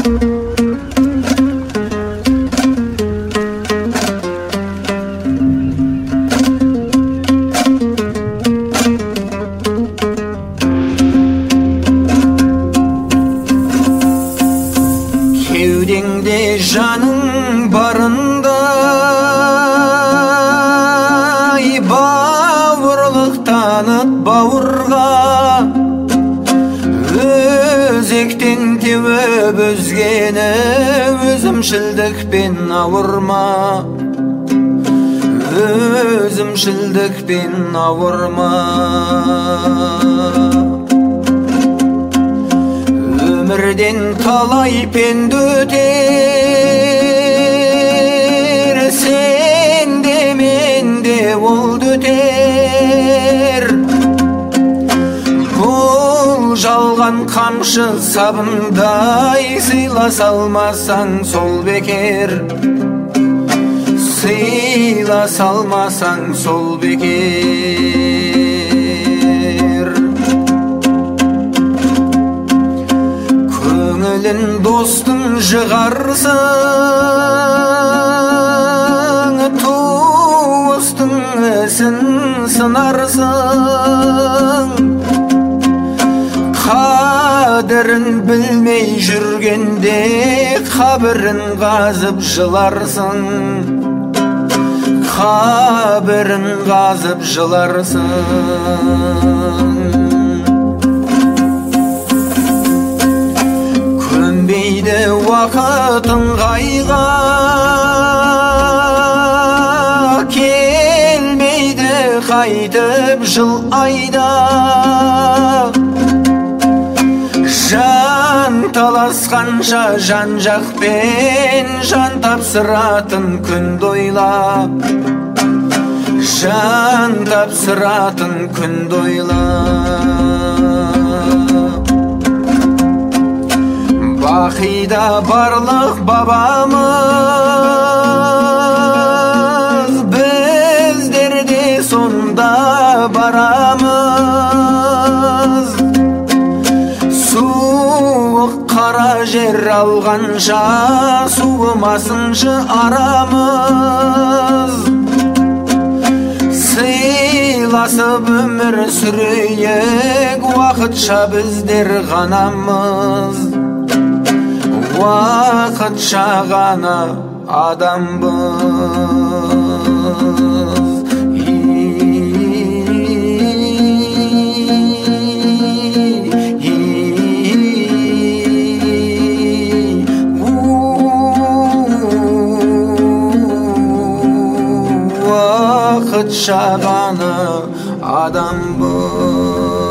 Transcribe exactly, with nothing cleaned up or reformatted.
Kevdеңде жаның барындай бауырлық танып бауырға, өзектен теуіп өзгені өзімшілдікпен ауырма, өзімшілдікпен ауырма. Өмірден талай пенде өтер, сен де мен де ол өтер. Бұл жалған қамшы сабындай, сыйласа алмасаң сол бекер, сыйласа алмасаң сол бекер. Көңілін достың жығарсың, туыстың ісін сынарсың. Қадірін білмей жүргенде қабірін қазып жыларсың, қабірін қазып жыларсың. Көнбейді уақытың қайға, келмейді қайтып жыл айда. Жан таласқанша жан жақпен жан тапсыратын күнді ойла, жан тапсыратын күнді ойла. Бақида барлық бабамыз, біздер де сонда барамыз. Суық қара жер алғанша суымасыншы арамыз. Сыйласып өмір сүрейік, уақытша біздер ғанамыз, уақытша ғана адамбыз. Уақытша ғана адамбыз.